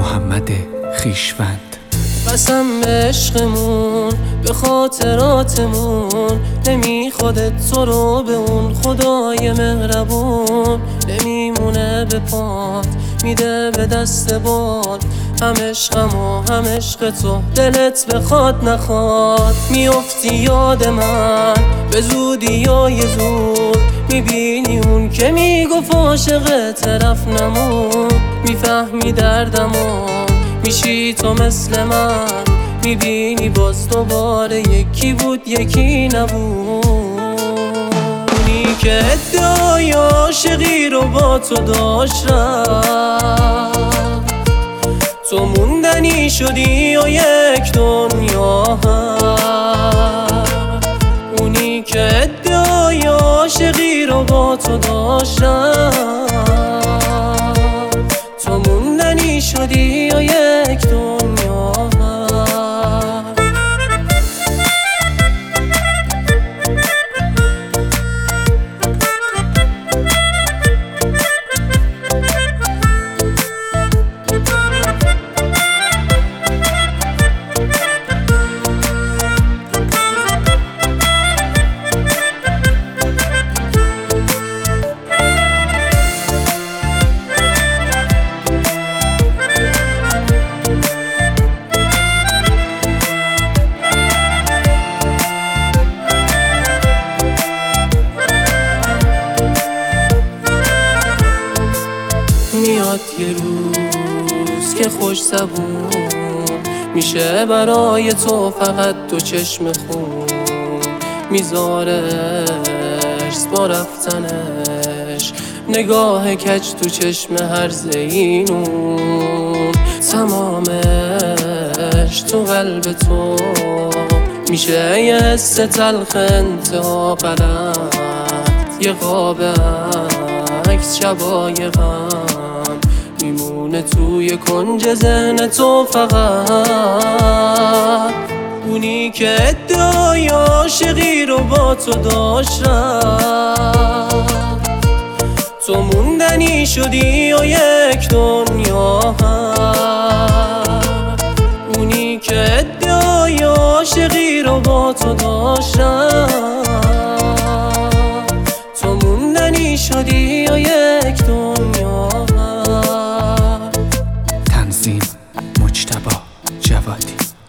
محمد خویشوند. قسم به عشقمون، به خاطراتمون، نمیخواد تو رو به اون خدای مهربون. نمیمونه به پات، میده به دست باد. هم عشقم و هم عشق تو، دلت بخواد نخواد. میافتی یاد من به زودی یا یه زود، میبینی اون که میگفت عاشق طرف نمون. میفهمی دردمو، میشی تو مثل من، میبینی باز دوباره یکی بود یکی نبود. اونی که ادعای عاشقی رو با تو داشت رفت، تو موندنی شدی و یک دنیا هم. اونی که ادعای عاشقی رو با تو داشت رفت، تو موندنی شدی و یک دنیا هم. میاد یه روز که خوش زبون میشه برای تو، فقط دو چشم خون میذارش با رفتنش. نگاه کج تو چشم هر زینون، تمامش تو قلب تو میشه یه حس تلخ انتها غلط. یه قاب عکس شبای غم میمونه توی کنج ذهن تو فقط. اونی که ادعای عاشقی رو با تو داشت رفت، تو موندنی شدی و یک دنیا هم. اونی که ادعای عاشقی رو با تو داشت رفت، تو موندنی شدی و یک دنیا هم. تنظیم مجتبی جوادی.